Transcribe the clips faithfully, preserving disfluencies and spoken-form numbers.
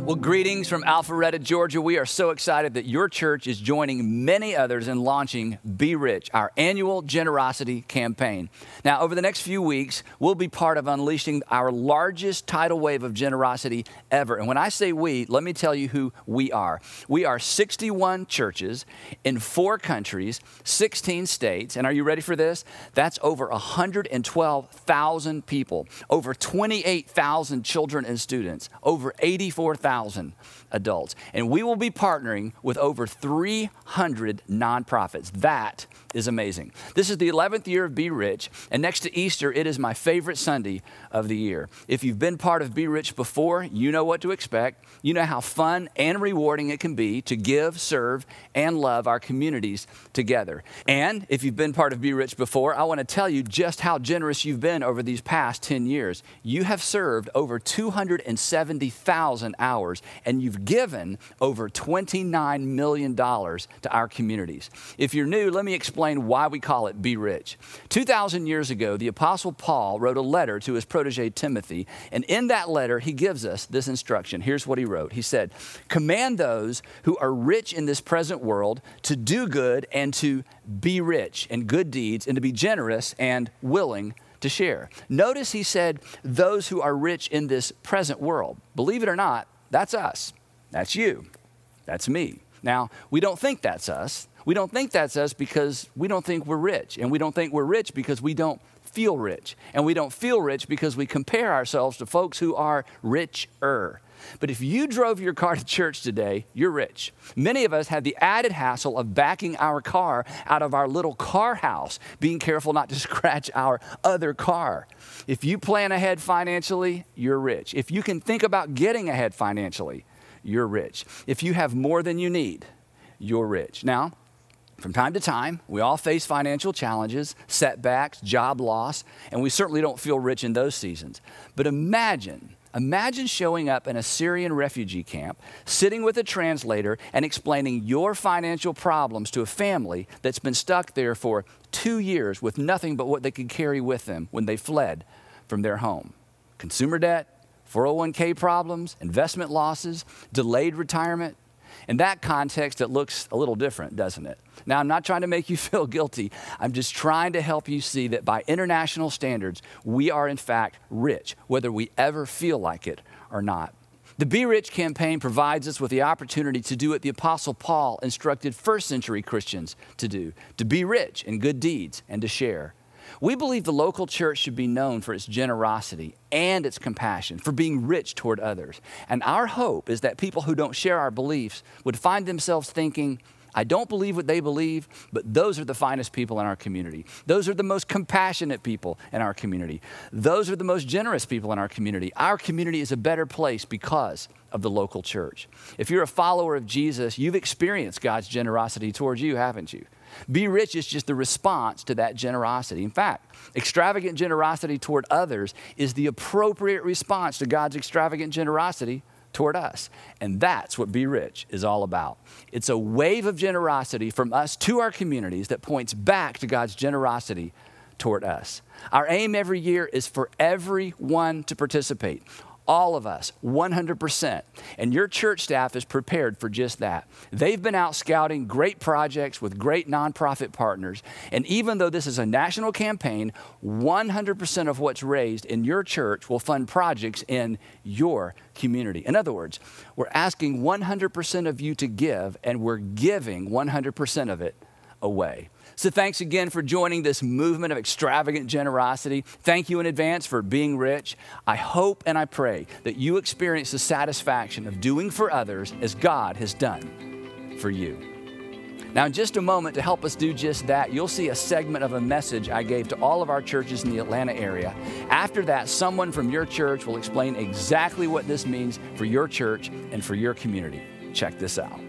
Well, greetings from Alpharetta, Georgia. We are so excited that your church is joining many others in launching Be Rich, our annual generosity campaign. Now, over the next few weeks, we'll be part of unleashing our largest tidal wave of generosity ever. And when I say we, let me tell you who we are. We are sixty-one churches in four countries, sixteen states. And are you ready for this? That's over one hundred twelve thousand people, over twenty-eight thousand children and students, over eighty-four thousand adults. And we will be partnering with over three hundred nonprofits. That is amazing. This is the eleventh year of Be Rich, and next to Easter, it is my favorite Sunday of the year. If you've been part of Be Rich before, you know what to expect. You know how fun and rewarding it can be to give, serve, and love our communities together. And if you've been part of Be Rich before, I want to tell you just how generous you've been over these past ten years. You have served over two hundred seventy thousand hours, and you've given over twenty-nine million dollars to our communities. If you're new, let me explain why we call it Be Rich. two thousand years ago, the Apostle Paul wrote a letter to his protege Timothy, and in that letter, he gives us this instruction. Here's what he wrote. He said, "Command those who are rich in this present world to do good and to be rich in good deeds and to be generous and willing to share." Notice he said, those who are rich in this present world. Believe it or not, that's us. That's you. That's me. Now, we don't think that's us. We don't think that's us because we don't think we're rich. And we don't think we're rich because we don't feel rich. And we don't feel rich because we compare ourselves to folks who are richer. But if you drove your car to church today, you're rich. Many of us had the added hassle of backing our car out of our little car house, being careful not to scratch our other car. If you plan ahead financially, you're rich. If you can think about getting ahead financially, you're rich. If you have more than you need, you're rich. Now, from time to time, we all face financial challenges, setbacks, job loss, and we certainly don't feel rich in those seasons. But imagine Imagine showing up in a Syrian refugee camp, sitting with a translator and explaining your financial problems to a family that's been stuck there for two years with nothing but what they could carry with them when they fled from their home. Consumer debt, four oh one k problems, investment losses, delayed retirement. In that context, it looks a little different, doesn't it? Now, I'm not trying to make you feel guilty. I'm just trying to help you see that by international standards, we are in fact rich, whether we ever feel like it or not. The Be Rich campaign provides us with the opportunity to do what the Apostle Paul instructed first century Christians to do, to be rich in good deeds and to share. We believe the local church should be known for its generosity and its compassion, for being rich toward others. And our hope is that people who don't share our beliefs would find themselves thinking, I don't believe what they believe, but those are the finest people in our community. Those are the most compassionate people in our community. Those are the most generous people in our community. Our community is a better place because of the local church. If you're a follower of Jesus, you've experienced God's generosity towards you, haven't you? Be Rich is just the response to that generosity. In fact, extravagant generosity toward others is the appropriate response to God's extravagant generosity toward us. And that's what Be Rich is all about. It's a wave of generosity from us to our communities that points back to God's generosity toward us. Our aim every year is for everyone to participate. All of us, one hundred percent. And your church staff is prepared for just that. They've been out scouting great projects with great nonprofit partners. And even though this is a national campaign, one hundred percent of what's raised in your church will fund projects in your community. In other words, we're asking one hundred percent of you to give, and we're giving one hundred percent of it away. So thanks again for joining this movement of extravagant generosity. Thank you in advance for being rich. I hope and I pray that you experience the satisfaction of doing for others as God has done for you. Now, in just a moment, to help us do just that, you'll see a segment of a message I gave to all of our churches in the Atlanta area. After that, someone from your church will explain exactly what this means for your church and for your community. Check this out.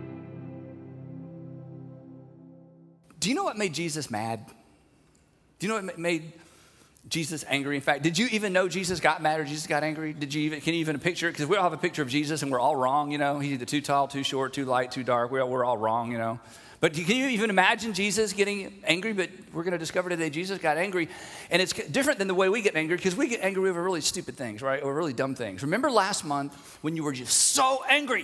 Do you know what made Jesus mad? Do you know what made Jesus angry? In fact, did you even know Jesus got mad or Jesus got angry? Did you even, can you even picture it? Because we all have a picture of Jesus and we're all wrong, you know. He's either too tall, too short, too light, too dark. We're, we're all wrong, you know. But can you even imagine Jesus getting angry? But we're going to discover today Jesus got angry. And it's different than the way we get angry, because we get angry over really stupid things, right? Or really dumb things. Remember last month when you were just so angry?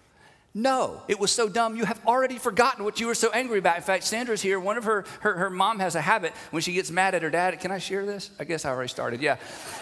No, it was so dumb. You have already forgotten what you were so angry about. In fact, Sandra's here. One of her, her, her mom has a habit when she gets mad at her dad. Can I share this? I guess I already started, yeah.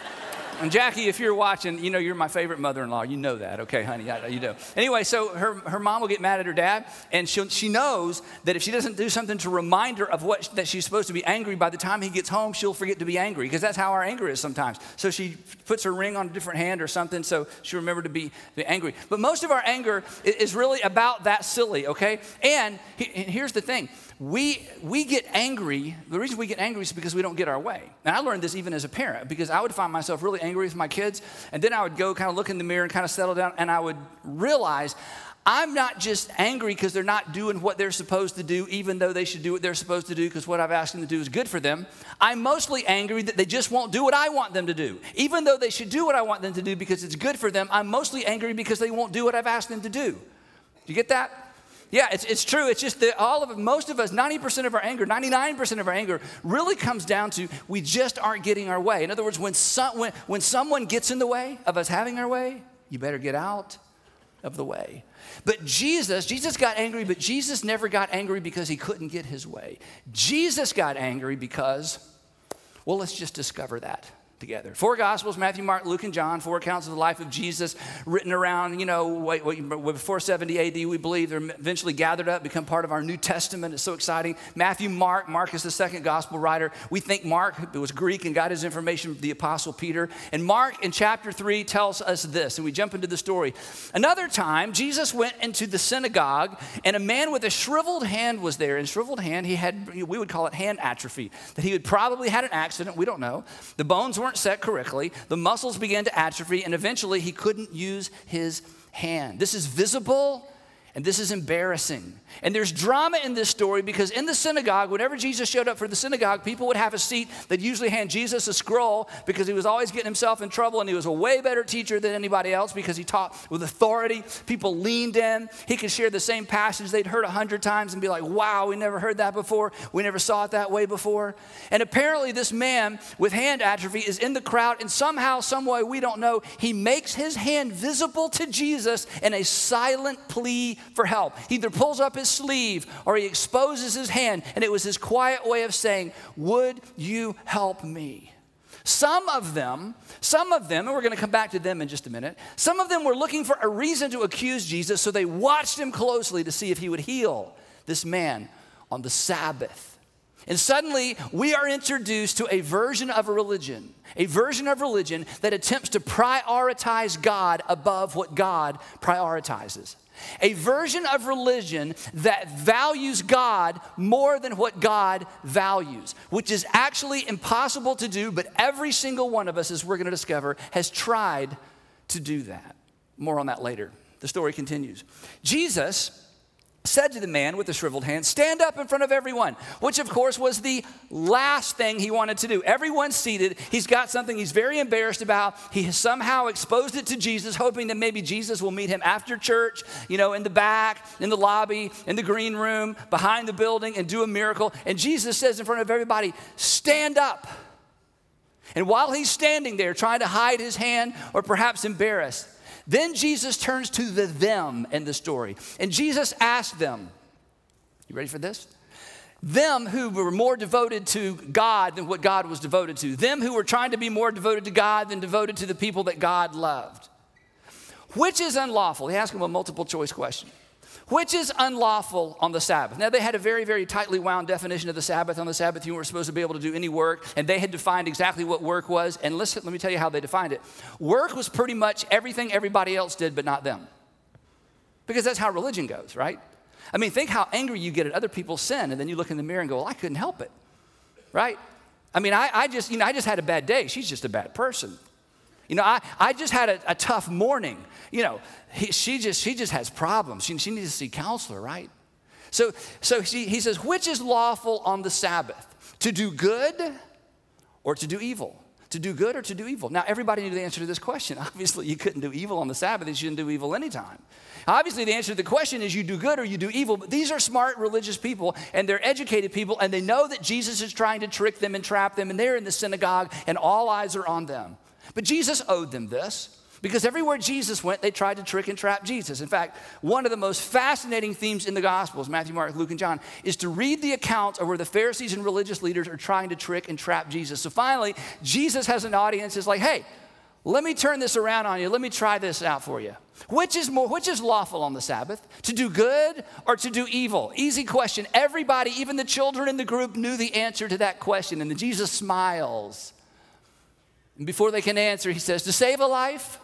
And Jackie, if you're watching, you know you're my favorite mother-in-law. You know that, okay, honey? I, you do. Anyway, so her, her mom will get mad at her dad, and she she knows that if she doesn't do something to remind her of what that she's supposed to be angry, by the time he gets home, she'll forget to be angry, because that's how our anger is sometimes. So she puts her ring on a different hand or something, so she'll remember to be, be angry. But most of our anger is, is really about that silly, okay? And, he, and here's the thing. We we get angry. The reason we get angry is because we don't get our way. And I learned this even as a parent, because I would find myself really angry with my kids, and then I would go kind of look in the mirror and kind of settle down, and I would realize I'm not just angry because they're not doing what they're supposed to do, even though they should do what they're supposed to do because what I've asked them to do is good for them. I'm mostly angry that they just won't do what I want them to do. Even though they should do what I want them to do because it's good for them, I'm mostly angry because they won't do what I've asked them to do. Do you get that? Yeah, it's, it's true. It's just that all of most of us, ninety percent of our anger, ninety-nine percent of our anger really comes down to we just aren't getting our way. In other words, when, some, when, when someone gets in the way of us having our way, you better get out of the way. But Jesus, Jesus got angry, but Jesus never got angry because he couldn't get his way. Jesus got angry because, well, let's just discover that together. Four Gospels, Matthew, Mark, Luke, and John, four accounts of the life of Jesus written around, you know, before seventy A D, we believe. They're eventually gathered up, become part of our New Testament. It's so exciting. Matthew, Mark, Mark is the second gospel writer. We think Mark was Greek and got his information from the Apostle Peter. And Mark in chapter three tells us this, and we jump into the story. Another time, Jesus went into the synagogue, and a man with a shriveled hand was there. And shriveled hand, he had, we would call it hand atrophy, that he had probably had an accident. We don't know. The bones weren't set correctly. The muscles began to atrophy, and eventually he couldn't use his hand. This is visible, and this is embarrassing. And there's drama in this story because in the synagogue, whenever Jesus showed up for the synagogue, people would have a seat. They'd usually hand Jesus a scroll because he was always getting himself in trouble, and he was a way better teacher than anybody else because he taught with authority. People leaned in. He could share the same passage they'd heard a hundred times and be like, wow, we never heard that before. We never saw it that way before. And apparently this man with hand atrophy is in the crowd, and somehow, some way, we don't know, he makes his hand visible to Jesus in a silent plea for help. He either pulls up his sleeve or he exposes his hand, and it was his quiet way of saying, would you help me? Some of them, some of them, and we're going to come back to them in just a minute, some of them were looking for a reason to accuse Jesus, so they watched him closely to see if he would heal this man on the Sabbath. And suddenly, we are introduced to a version of a religion, a version of religion that attempts to prioritize God above what God prioritizes. A version of religion that values God more than what God values, which is actually impossible to do, but every single one of us, as we're going to discover, has tried to do that. More on that later. The story continues. Jesus said to the man with the shriveled hand, stand up in front of everyone, which of course was the last thing he wanted to do. Everyone's seated. He's got something he's very embarrassed about. He has somehow exposed it to Jesus, hoping that maybe Jesus will meet him after church, you know, in the back, in the lobby, in the green room, behind the building, and do a miracle. And Jesus says in front of everybody, stand up. And while he's standing there trying to hide his hand or perhaps embarrassed, then Jesus turns to the them in the story. And Jesus asked them, you ready for this? Them who were more devoted to God than what God was devoted to. Them who were trying to be more devoted to God than devoted to the people that God loved. Which is unlawful? He asked them a multiple choice question. Which is unlawful on the Sabbath? Now, they had a very, very tightly wound definition of the Sabbath. On the Sabbath, you weren't supposed to be able to do any work, and they had defined exactly what work was. And listen, let me tell you how they defined it. Work was pretty much everything everybody else did, but not them. Because that's how religion goes, right? I mean, think how angry you get at other people's sin, and then you look in the mirror and go, well, I couldn't help it, right? I mean, I, I just, you know, I just had a bad day. She's just a bad person. You know, I, I just had a, a tough morning. You know, he, she just she just has problems. She, she needs to see a counselor, right? So, so he, he says, which is lawful on the Sabbath? To do good or to do evil? To do good or to do evil? Now, everybody knew the answer to this question. Obviously, you couldn't do evil on the Sabbath. You shouldn't do evil anytime. Obviously, the answer to the question is you do good or you do evil. But these are smart religious people, and they're educated people, and they know that Jesus is trying to trick them and trap them, and they're in the synagogue, and all eyes are on them. But Jesus owed them this, because everywhere Jesus went, they tried to trick and trap Jesus. In fact, one of the most fascinating themes in the Gospels, Matthew, Mark, Luke, and John, is to read the accounts of where the Pharisees and religious leaders are trying to trick and trap Jesus. So finally, Jesus has an audience that's like, hey, let me turn this around on you. Let me try this out for you. Which is more, which is lawful on the Sabbath? To do good or to do evil? Easy question. Everybody, even the children in the group, knew the answer to that question. And then Jesus smiles. And before they can answer, he says, to save a life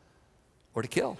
or to kill.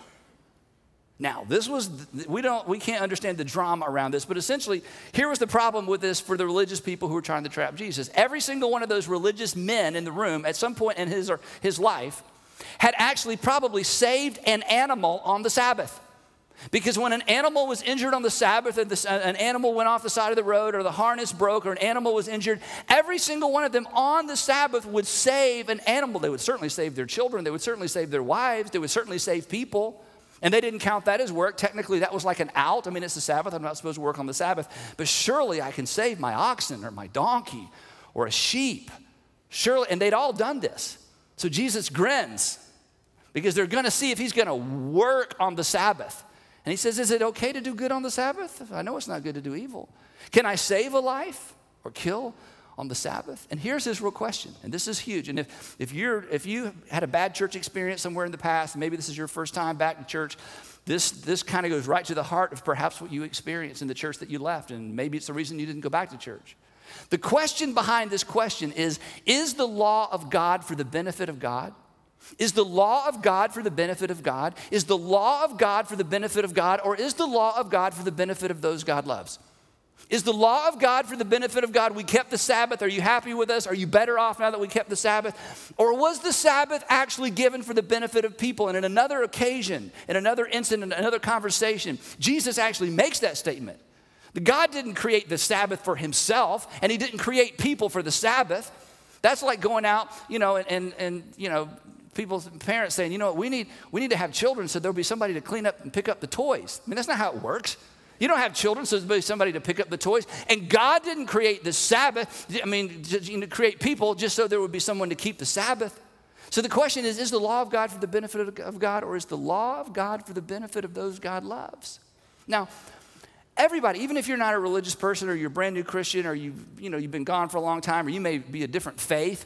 Now, this was, we don't, we can't understand the drama around this, but essentially, here was the problem with this for the religious people who were trying to trap Jesus. Every single one of those religious men in the room, at some point in his or his life, had actually probably saved an animal on the Sabbath. Because when an animal was injured on the Sabbath, and the, an animal went off the side of the road, or the harness broke, or an animal was injured, every single one of them on the Sabbath would save an animal. They would certainly save their children. They would certainly save their wives. They would certainly save people. And they didn't count that as work. Technically, that was like an out. I mean, it's the Sabbath. I'm not supposed to work on the Sabbath. But surely I can save my oxen or my donkey or a sheep. Surely, and they'd all done this. So Jesus grins because they're going to see if he's going to work on the Sabbath. And he says, is it okay to do good on the Sabbath? I know it's not good to do evil. Can I save a life or kill on the Sabbath? And here's his real question, and this is huge. And if, if, you're, if you had a bad church experience somewhere in the past, and maybe this is your first time back in church, this, this kind of goes right to the heart of perhaps what you experienced in the church that you left, and maybe it's the reason you didn't go back to church. The question behind this question is, is the law of God for the benefit of God? Is the law of God for the benefit of God? Is the law of God for the benefit of God? Or is the law of God for the benefit of those God loves? Is the law of God for the benefit of God? We kept the Sabbath. Are you happy with us? Are you better off now that we kept the Sabbath? Or was the Sabbath actually given for the benefit of people? And in another occasion, in another incident, in another conversation, Jesus actually makes that statement. God didn't create the Sabbath for himself, and he didn't create people for the Sabbath. That's like going out, you know, and, and, and you know, people's parents saying, you know what, we need, we need to have children so there'll be somebody to clean up and pick up the toys. I mean, that's not how it works. You don't have children so there'll be somebody to pick up the toys. And God didn't create the Sabbath, I mean, to create people just so there would be someone to keep the Sabbath. So the question is, is the law of God for the benefit of God, or is the law of God for the benefit of those God loves? Now, everybody, even if you're not a religious person or you're a brand new Christian or you've, you know, you've been gone for a long time or you may be a different faith,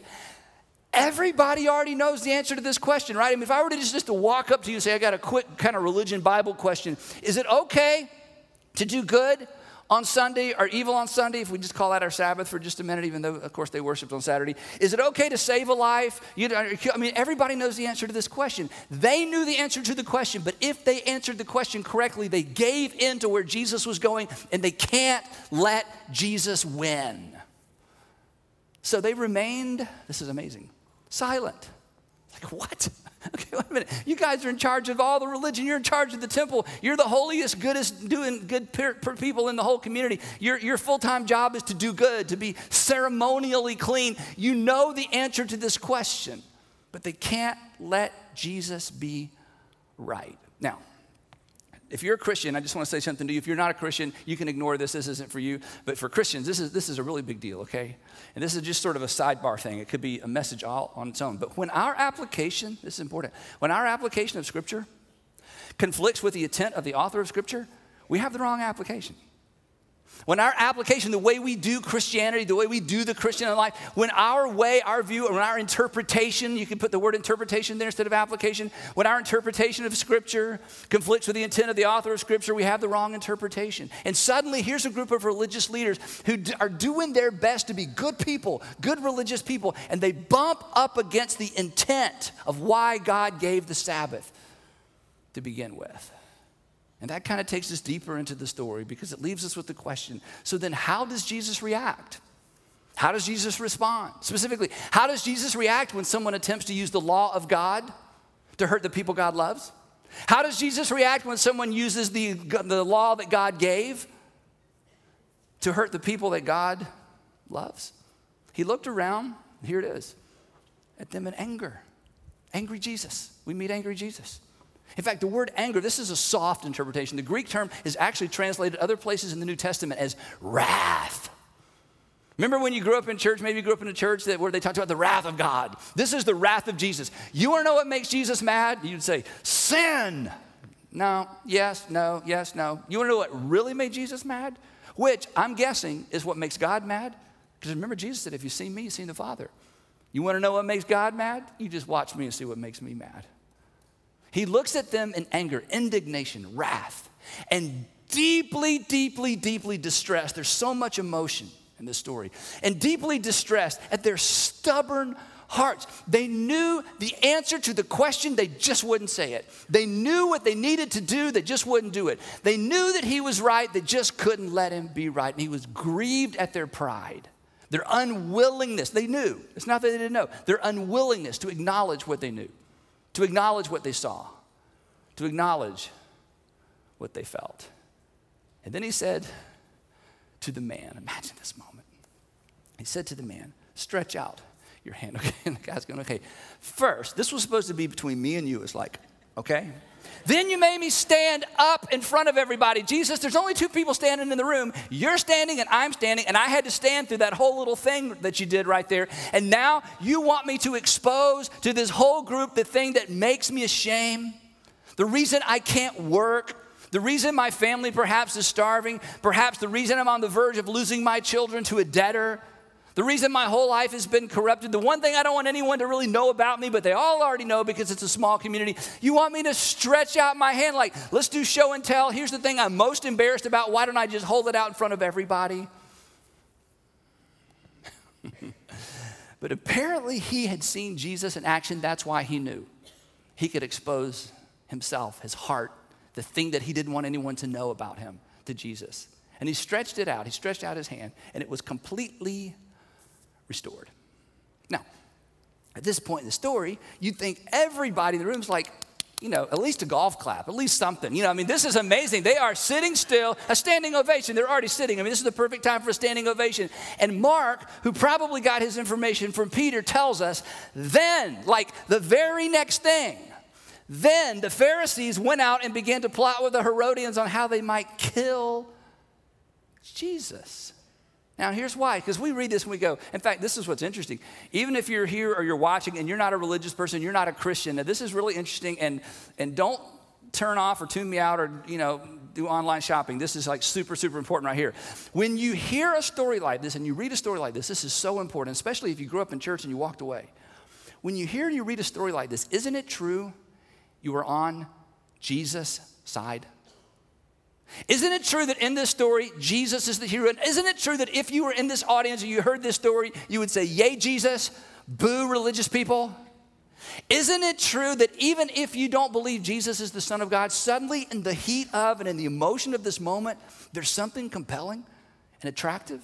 everybody already knows the answer to this question, right? I mean, if I were to just, just to walk up to you and say, I got a quick kind of religion Bible question. Is it okay to do good on Sunday or evil on Sunday, if we just call that our Sabbath for just a minute, even though, of course, they worshiped on Saturday? Is it okay to save a life? You know, I mean, everybody knows the answer to this question. They knew the answer to the question, but if they answered the question correctly, they gave in to where Jesus was going, and they can't let Jesus win. So they remained, this is amazing, silent. Like, what? Okay, wait a minute. You guys are in charge of all the religion. You're in charge of the temple. You're the holiest, goodest, doing good per, per people in the whole community. Your, your full-time job is to do good, to be ceremonially clean. You know the answer to this question, but they can't let Jesus be right. Now, if you're a Christian, I just want to say something to you. If you're not a Christian, you can ignore this. This isn't for you. But for Christians, this is, this is a really big deal, okay? And this is just sort of a sidebar thing. It could be a message all on its own. But when our application, this is important, when our application of Scripture conflicts with the intent of the author of Scripture, we have the wrong application. When our application, the way we do Christianity, the way we do the Christian life, when our way, our view, when our interpretation, you can put the word interpretation there instead of application, when our interpretation of Scripture conflicts with the intent of the author of Scripture, we have the wrong interpretation. And suddenly, here's a group of religious leaders who are doing their best to be good people, good religious people, and they bump up against the intent of why God gave the Sabbath to begin with. And that kind of takes us deeper into the story because it leaves us with the question, so then how does Jesus react? How does Jesus respond? Specifically, how does Jesus react when someone attempts to use the law of God to hurt the people God loves? How does Jesus react when someone uses the, the law that God gave to hurt the people that God loves? He looked around, here it is. at them in anger. Angry Jesus. We meet angry Jesus. In fact, the word anger, this is a soft interpretation. The Greek term is actually translated other places in the New Testament as wrath. Remember when you grew up in church, maybe you grew up in a church that where they talked about the wrath of God. This is the wrath of Jesus. You want to know what makes Jesus mad? You'd say, sin. No, yes, no, yes, no. You want to know what really made Jesus mad? Which I'm guessing is what makes God mad. Because remember, Jesus said, if you've seen me, you've seen the Father. You want to know what makes God mad? You just watch me and see what makes me mad. He looks at them in anger, indignation, wrath, and deeply, deeply, deeply distressed. There's so much emotion in this story. And deeply distressed at their stubborn hearts. They knew the answer to the question, they just wouldn't say it. They knew what they needed to do, they just wouldn't do it. They knew that he was right, they just couldn't let him be right. And he was grieved at their pride, their unwillingness. They knew. It's not that they didn't know. Their unwillingness to acknowledge what they knew, to acknowledge what they saw, to acknowledge what they felt. And then he said to the man, imagine this moment. He said to the man, stretch out your hand. Okay, and the guy's going, okay. First, this was supposed to be between me and you. It's like, okay. Then you made me stand up in front of everybody. Jesus, there's only two people standing in the room. You're standing and I'm standing, and I had to stand through that whole little thing that you did right there. And now you want me to expose to this whole group the thing that makes me ashamed, the reason I can't work, the reason my family perhaps is starving, perhaps the reason I'm on the verge of losing my children to a debtor, the reason my whole life has been corrupted, the one thing I don't want anyone to really know about me, but they all already know because it's a small community. You want me to stretch out my hand like, let's do show and tell. Here's the thing I'm most embarrassed about. Why don't I just hold it out in front of everybody? But apparently he had seen Jesus in action. That's why he knew he could expose himself, his heart, the thing that he didn't want anyone to know about him, to Jesus. And he stretched it out. He stretched out his hand, and it was completely restored. Now, at this point in the story, you'd think everybody in the room is like, you know, at least a golf clap, at least something. You know, I mean, this is amazing. They are sitting still, a standing ovation. They're already sitting. I mean, this is the perfect time for a standing ovation. And Mark, who probably got his information from Peter, tells us then, like the very next thing, then the Pharisees went out and began to plot with the Herodians on how they might kill Jesus. Now, here's why, because we read this and we go, in fact, this is what's interesting. Even if you're here or you're watching and you're not a religious person, you're not a Christian, now this is really interesting, and, and don't turn off or tune me out or, you know, do online shopping. This is like super, super important right here. When you hear a story like this and you read a story like this, this is so important, especially if you grew up in church and you walked away. When you hear and you read a story like this, isn't it true you were on Jesus' side? Isn't it true that in this story, Jesus is the hero? And isn't it true that if you were in this audience and you heard this story, you would say, yay, Jesus, boo, religious people? Isn't it true that even if you don't believe Jesus is the Son of God, suddenly in the heat of and in the emotion of this moment, there's something compelling and attractive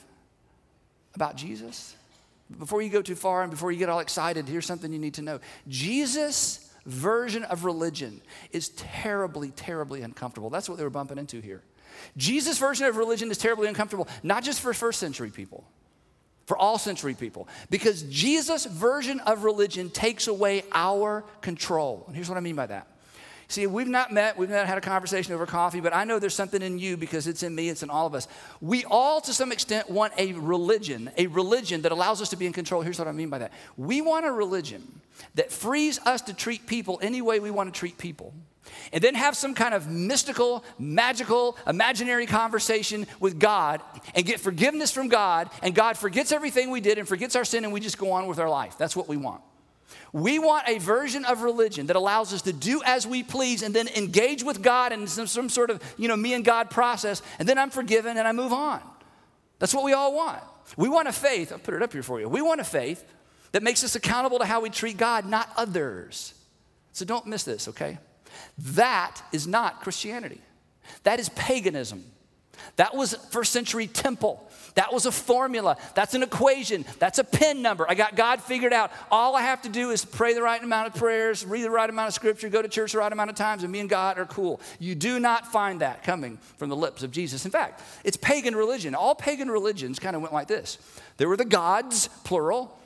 about Jesus? Before you go too far and before you get all excited, here's something you need to know. Jesus' version of religion is terribly, terribly uncomfortable. That's what they were bumping into here. Jesus' version of religion is terribly uncomfortable, not just for first century people, for all century people, because Jesus' version of religion takes away our control. And here's what I mean by that. See, we've not met, we've not had a conversation over coffee, but I know there's something in you because it's in me, it's in all of us. We all, to some extent, want a religion, a religion that allows us to be in control. Here's what I mean by that. We want a religion that frees us to treat people any way we want to treat people, and then have some kind of mystical, magical, imaginary conversation with God and get forgiveness from God, and God forgets everything we did and forgets our sin, and we just go on with our life. That's what we want. We want a version of religion that allows us to do as we please and then engage with God in some, some sort of, you know, me and God process, and then I'm forgiven and I move on. That's what we all want. We want a faith, I'll put it up here for you. We want a faith that makes us accountable to how we treat God, not others. So don't miss this, okay? That is not Christianity. That is paganism. That was first century temple. That was a formula. That's an equation. That's a pin number. I got God figured out. All I have to do is pray the right amount of prayers, read the right amount of scripture, go to church the right amount of times, and me and God are cool. You do not find that coming from the lips of Jesus. In fact, it's pagan religion. All pagan religions kind of went like this. There were the gods, plural.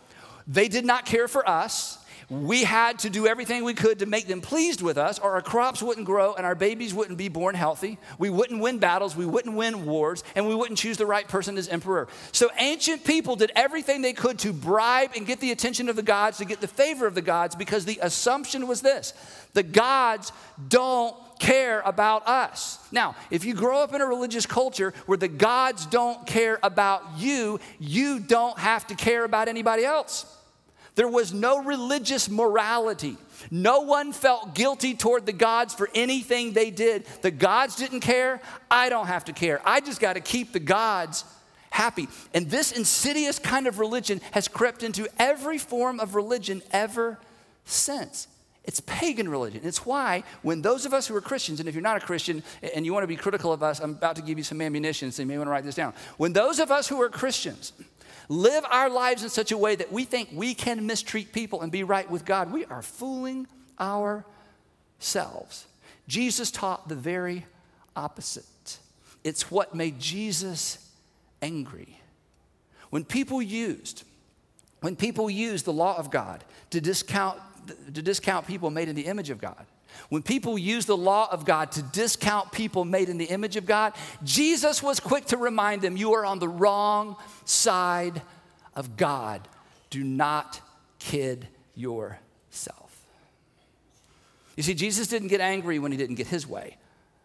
They did not care for us. We had to do everything we could to make them pleased with us, or our crops wouldn't grow and our babies wouldn't be born healthy. We wouldn't win battles, we wouldn't win wars, and we wouldn't choose the right person as emperor. So ancient people did everything they could to bribe and get the attention of the gods, to get the favor of the gods, because the assumption was this: the gods don't care about us. Now, if you grow up in a religious culture where the gods don't care about you, you don't have to care about anybody else. There was no religious morality. No one felt guilty toward the gods for anything they did. The gods didn't care. I don't have to care. I just got to keep the gods happy. And this insidious kind of religion has crept into every form of religion ever since. It's pagan religion. It's why when those of us who are Christians, and if you're not a Christian and you want to be critical of us, I'm about to give you some ammunition, so you may want to write this down. When those of us who are Christians live our lives in such a way that we think we can mistreat people and be right with God, we are fooling ourselves. Jesus taught the very opposite. It's what made Jesus angry. When people used, when people used the law of God to discount, to discount people made in the image of God, when people use the law of God to discount people made in the image of God, Jesus was quick to remind them, you are on the wrong side of God. Do not kid yourself. You see, Jesus didn't get angry when he didn't get his way.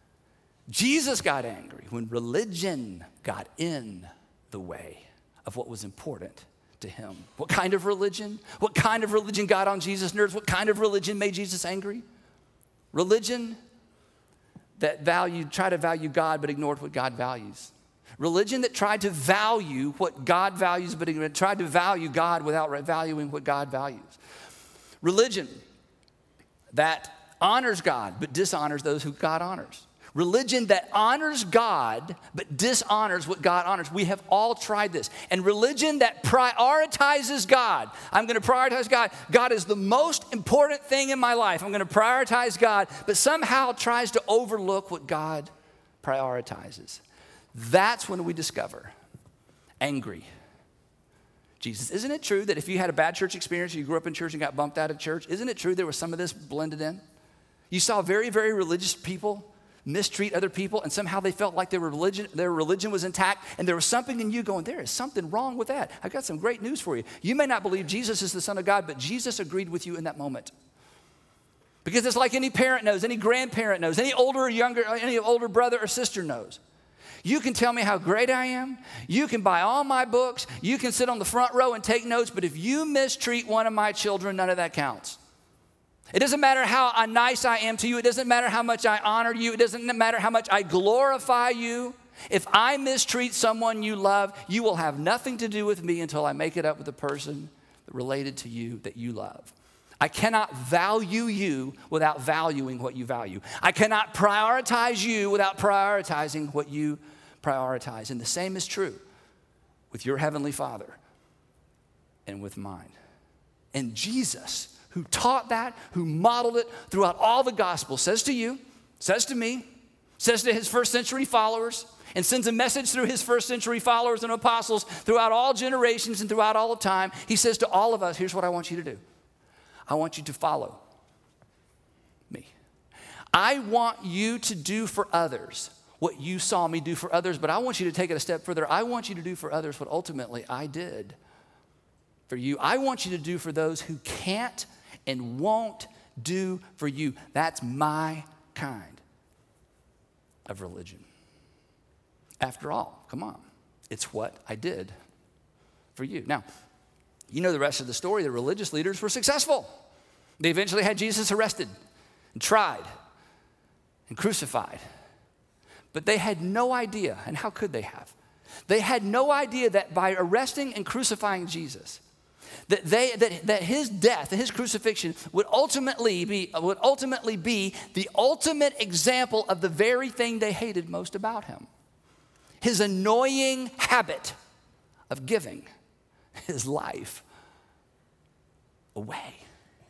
Jesus got angry when religion got in the way of what was important to him. What kind of religion? What kind of religion got on Jesus' nerves? What kind of religion made Jesus angry? Religion that valued, tried to value God but ignored what God values. Religion that tried to value what God values but ignored, tried to value God without valuing what God values. Religion that honors God but dishonors those who God honors. Religion that honors God but dishonors what God honors. We have all tried this. And religion that prioritizes God. I'm going to prioritize God. God is the most important thing in my life. I'm going to prioritize God, but somehow tries to overlook what God prioritizes. That's when we discover angry Jesus. Isn't it true that if you had a bad church experience, you grew up in church and got bumped out of church, isn't it true there was some of this blended in? You saw very, very religious people mistreat other people, and somehow they felt like their religion, their religion was intact, and there was something in you going, there is something wrong with that. I've got some great news for you. You may not believe Jesus is the Son of God, but Jesus agreed with you in that moment. Because it's like any parent knows, any grandparent knows, any older or younger, any older brother or sister knows. You can tell me how great I am. You can buy all my books. You can sit on the front row and take notes, but if you mistreat one of my children, none of that counts. It doesn't matter how nice I am to you. It doesn't matter how much I honor you. It doesn't matter how much I glorify you. If I mistreat someone you love, you will have nothing to do with me until I make it up with the person related to you that you love. I cannot value you without valuing what you value. I cannot prioritize you without prioritizing what you prioritize. And the same is true with your Heavenly Father and with mine. And Jesus, who taught that, who modeled it throughout all the Gospels, says to you, says to me, says to his first century followers, and sends a message through his first century followers and apostles throughout all generations and throughout all of time. He says to all of us, here's what I want you to do. I want you to follow me. I want you to do for others what you saw me do for others, but I want you to take it a step further. I want you to do for others what ultimately I did for you. I want you to do for those who can't and won't do for you. That's my kind of religion. After all, come on, it's what I did for you. Now, you know the rest of the story. The religious leaders were successful. They eventually had Jesus arrested and tried and crucified. But they had no idea, and how could they have? They had no idea that by arresting and crucifying Jesus, that they that, that his death and his crucifixion would ultimately be would ultimately be the ultimate example of the very thing they hated most about him. His annoying habit of giving his life away.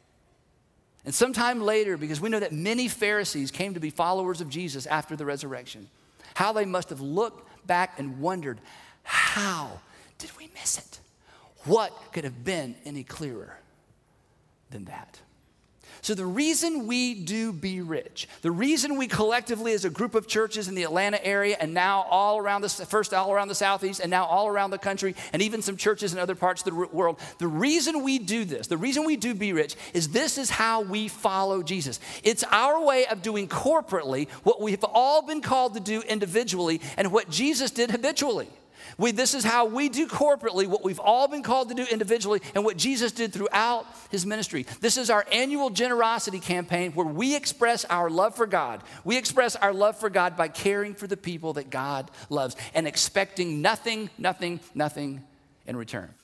And sometime later, because we know that many Pharisees came to be followers of Jesus after the resurrection, how they must have looked back and wondered, how did we miss it? What could have been any clearer than that? So the reason we do Be Rich, the reason we collectively as a group of churches in the Atlanta area and now all around the, first all around the Southeast and now all around the country and even some churches in other parts of the world, the reason we do this, the reason we do Be Rich is this is how we follow Jesus. It's our way of doing corporately what we've all been called to do individually and what Jesus did habitually. We, this is how we do corporately what we've all been called to do individually and what Jesus did throughout his ministry. This is our annual generosity campaign where we express our love for God. We express our love for God by caring for the people that God loves and expecting nothing, nothing, nothing in return.